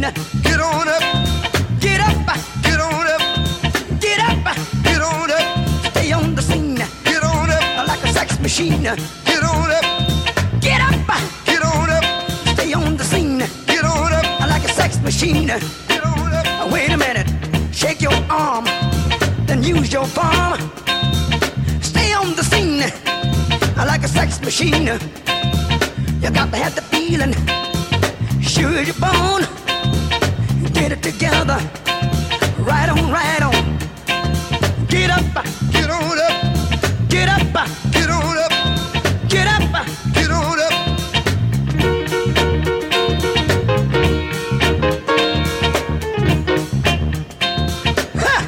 machine. Get on up, get up, get on up, get up, get on up. Stay on the scene. Get on up like a sex machine. Get on up, get up, get on up. Stay on the scene. Get on up like a sex machine. Get on up. Wait a minute, shake your arm, then use your palm. Stay on the scene like a sex machine. You got to have the feeling, sure as you're born. Get it together, right on, right on. Get up, get on up, get up, get on up, get up, get on up. Ha!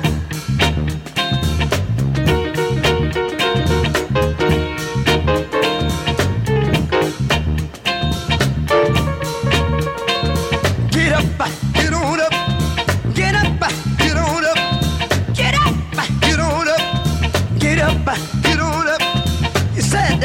Get up, get on up, get up, get on up, get up, get on up, get up, get on up. You said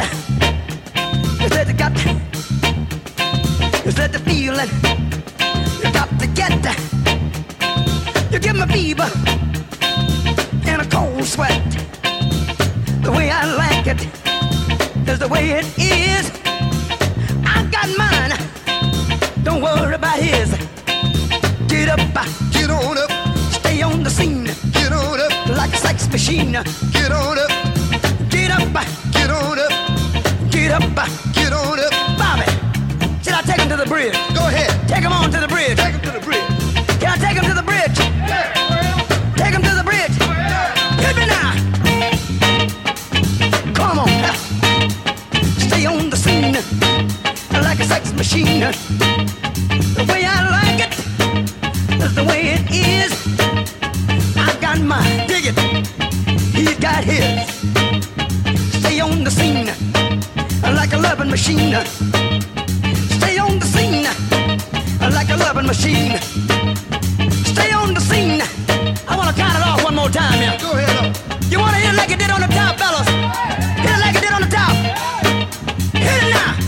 you said the feeling, you got to get that. You give me fever and a cold sweat. The way I like it is the way it is. I got mine, don't worry about his. Get up, get on up, stay on the scene. Get on up like a sex machine. Get on up, get up, get on up, get up, get on up. Bobby, should I take him to the bridge? Go ahead, take him on to the bridge. Take him to the bridge. Can I take him to the bridge? Yeah. Take him to the bridge. Hit me now. Come on now. Stay on the scene like a sex machine. The way I like it is the way it is. I got mine, dig it. He's got his. Stay on the scene like a loving machine. Stay on the scene like a loving machine. Stay on the scene. I want to count it off one more time, yeah. Go ahead. You want to hit it like it did on the top, fellas? Hit it like it did on the top. Hit it now.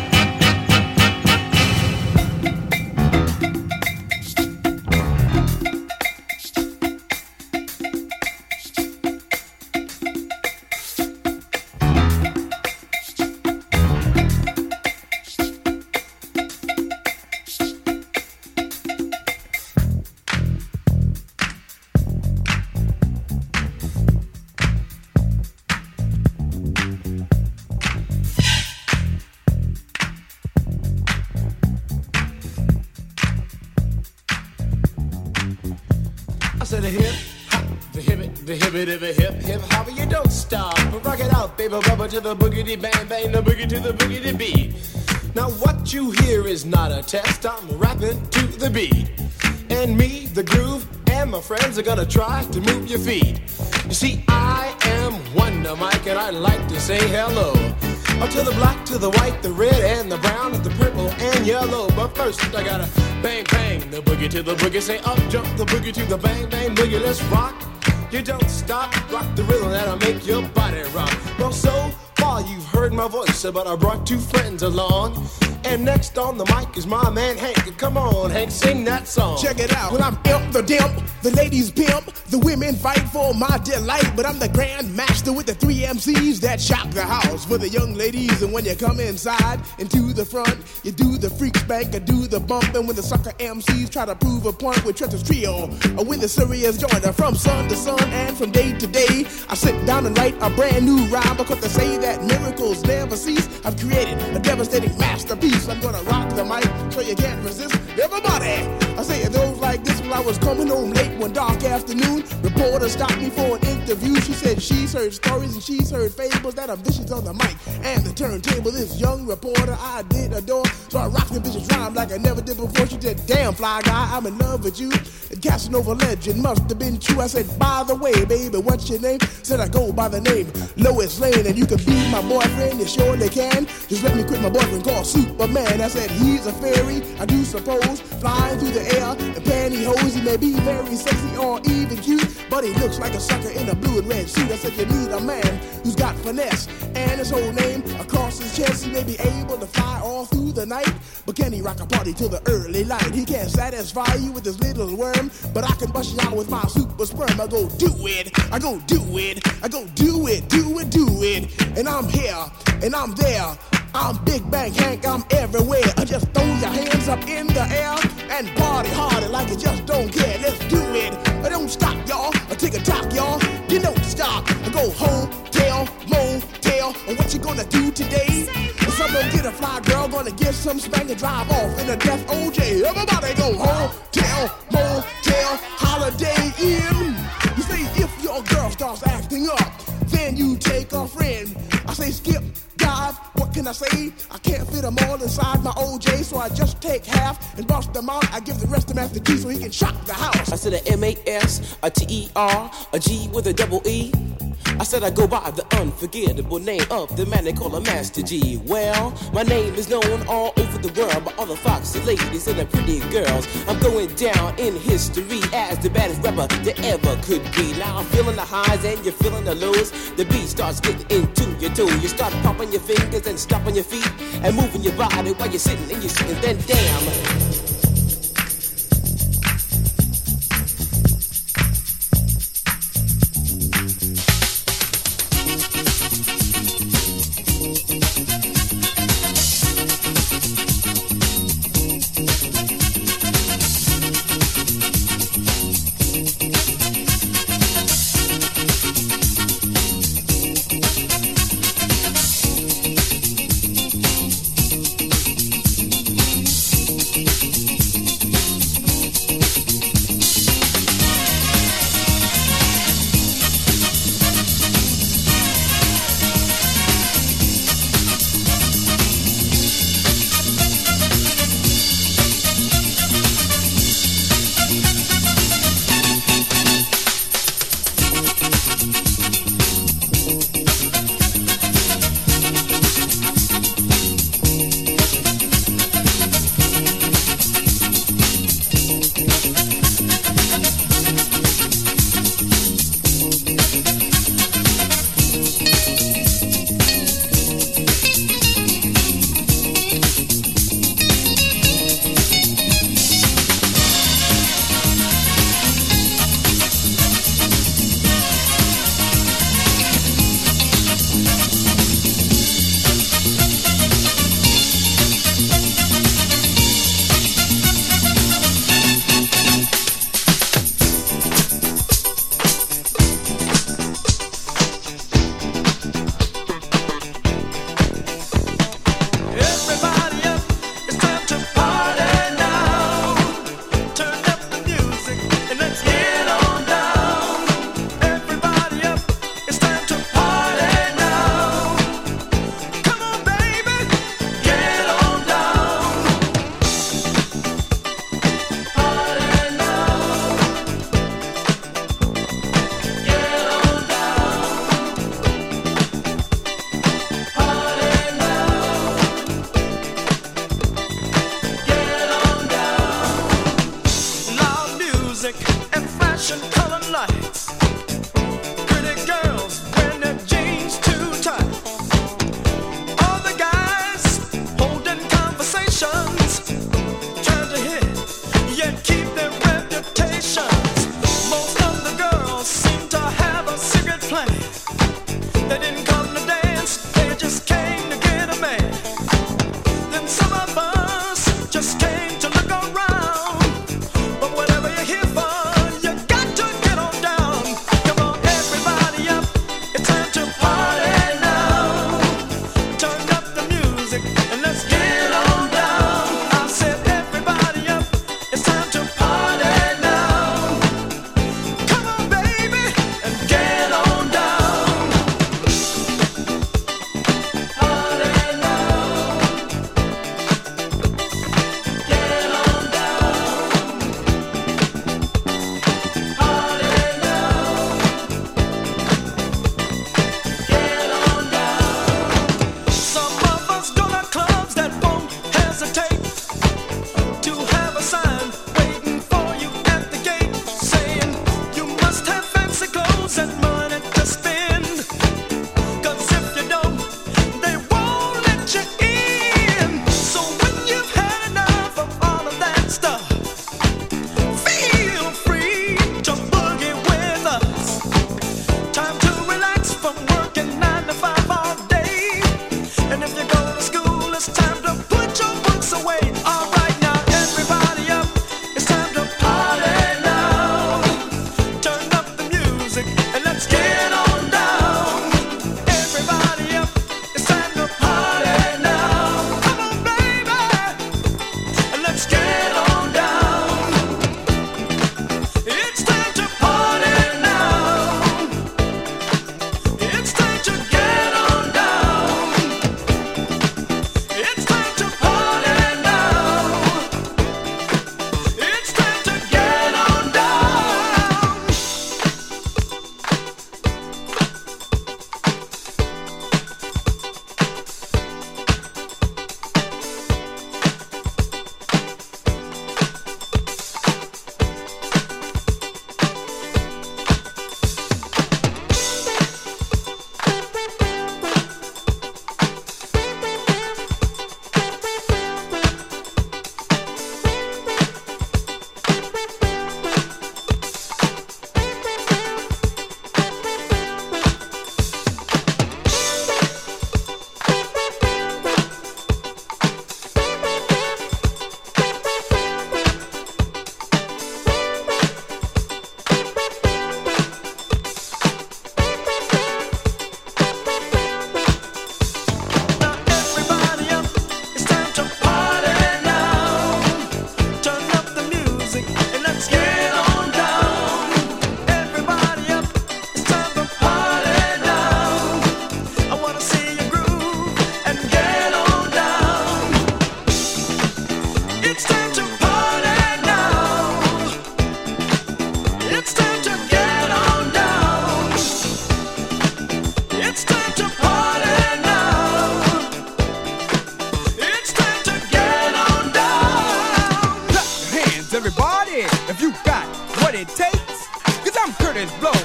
Hip hopper, you don't stop. Rock it out, baby, rubber to the boogity bang bang, the boogie to the boogity beat. Now what you hear is not a test. I'm rapping to the beat, and me, the groove, and my friends are gonna try to move your feet. You see, I am Wonder Mike, and I'd like to say hello to the black, to the white, the red, and the brown, the purple, and yellow. But first, I gotta bang bang the boogie to the boogie. Say up jump the boogie to the bang bang boogie. Let's rock. You don't stop, rock the rhythm that'll make your body rock. Well, so far you've heard my voice, but I brought two friends along. And next on the mic is my man Hank. Come on, Hank, sing that song. Check it out. When I'm imp, the dimp, the ladies pimp, the women fight for my delight. But I'm the grand master with the 3 MCs that shock the house for the young ladies. And when you come inside and to the front, you do the freak spank and do the bump. And when the sucker MCs try to prove a point with Trent's Trio, or when the serious joiner from sun to sun and from day to day, I sit down and write a brand new rhyme because they say that miracles never cease. I've created a devastating masterpiece. I'm gonna rock the mic so you can't resist. Everybody, I say it goes like this. When I was coming home late one dark afternoon, reporter stopped me for an interview. She said she's heard stories and she's heard fables that I'm vicious on the mic and the turntable. This young reporter I did adore, so I rocked the vicious rhyme like I never did before. She said, damn fly guy, I'm in love with you. And Casanova legend must have been true. I said, by the way, baby, what's your name? Said I go by the name Lois Lane, and you can be my boyfriend, you surely can. Just let me quit my boyfriend called Superman. I said, he's a fairy, I do suppose, flying through the air in pantyhose. He may be very sexy or even cute, but he looks like a sucker in a blue and red suit. street. I said you need a man who's got finesse and his whole name across his chest. He may be able to fly all through the night, but can he rock a party till the early light? He can't satisfy you with his little worm, but I can bust you out with my super sperm. I go do it, I go do it, I go do it, do it, do it. And I'm here, and I'm there. I'm Big Bang Hank, I'm everywhere. I just throw your hands up in the air and party harder like you just don't care. Let's do it. I don't stop, y'all. I take a talk, y'all. You don't stop. I go home, tell, motel. And what you gonna do today? Some don't get a fly girl, gonna get some spank and drive off in a death OJ. Everybody go home, tell, motel, Holiday Inn. You say if your girl starts acting up, then you take a friend. I say skip, dive, what can I say? I can't fit them all inside my OJ, so I just take half and bust them out. I give the rest to Master G so he can shock the house. I said a M-A-S, a T-E-R, a G with a double E. I said I go by the unforgettable name of the man they call a Master G. Well, my name is known all over the world by all the foxy ladies and the pretty girls. I'm going down in history as the baddest rapper there ever could be. Now I'm feeling the highs and you're feeling the lows. The beat starts getting into your toe. You start popping your fingers and stomping your feet and moving your body while you're sitting and you're sitting. Then damn.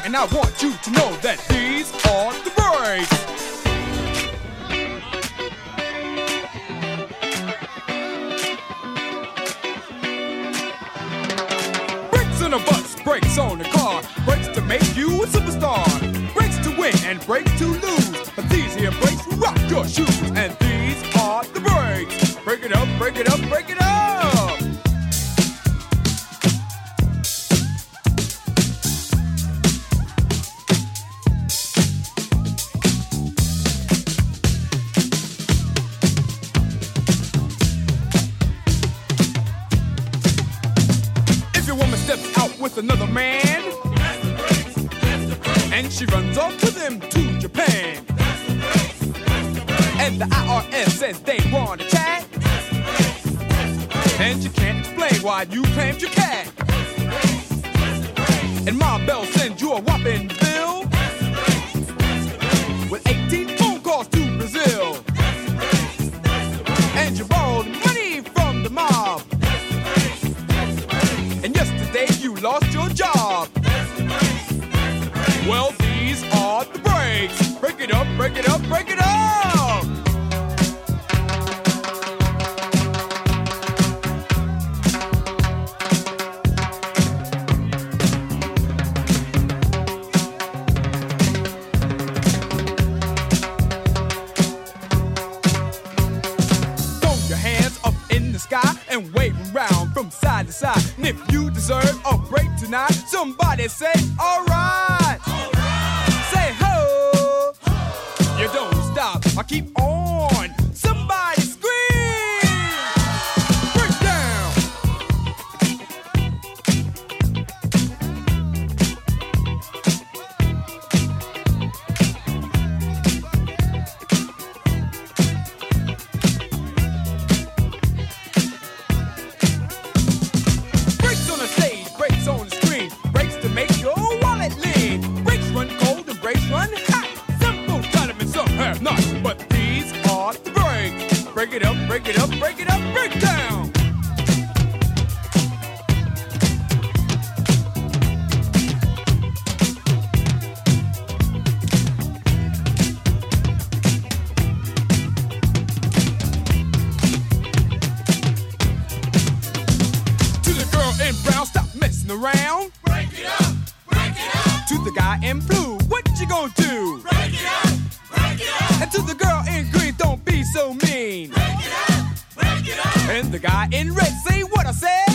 and I want you to know that these are the breaks. Brakes on a bus, brakes on a car, brakes to make you a superstar, brakes to win and brakes to lose. But these here brakes will rock your shoes, and these are the breaks. Break it up, break it up, break it up. If your woman steps out with another man, that's the breaks, that's the breaks. And she runs off with him to Japan, that's the breaks, that's the breaks. And the IRS says they want to chat, that's the breaks, that's the breaks. And you can't explain why you claimed your cat, that's the breaks, that's the breaks. And Ma Bell sends you a whopping bill, that's the breaks, that's the breaks. With 18 phone calls to Brazil, that's the breaks, that's the breaks. And you borrowed money from the mob, that's the breaks, that's the breaks. And yesterday you lost your job, that's the breaks, that's the breaks. Well, these are the breaks. Break it up, break it up, break it up. Throw your hands up in the sky and wave around from side to side. And if you deserve a break tonight, somebody say, all right. All right. Say, ho. Ho. You don't stop. I keep on. Somebody scream. Break down. Brakes on the stage, brakes on the screen, brakes to make your wallet lean. Brakes run cold and brakes run hot. Some folks got them and some have not. But these are the breaks. Break it up, break it up, break it up, break down. To the girl in brown, stop messing around. Break it up, break it up. To the guy in blue, what you gonna do? Break it up, break it up. And to the girl in green, don't be so mean. Break it up, break it up. And the guy in red, say what I said.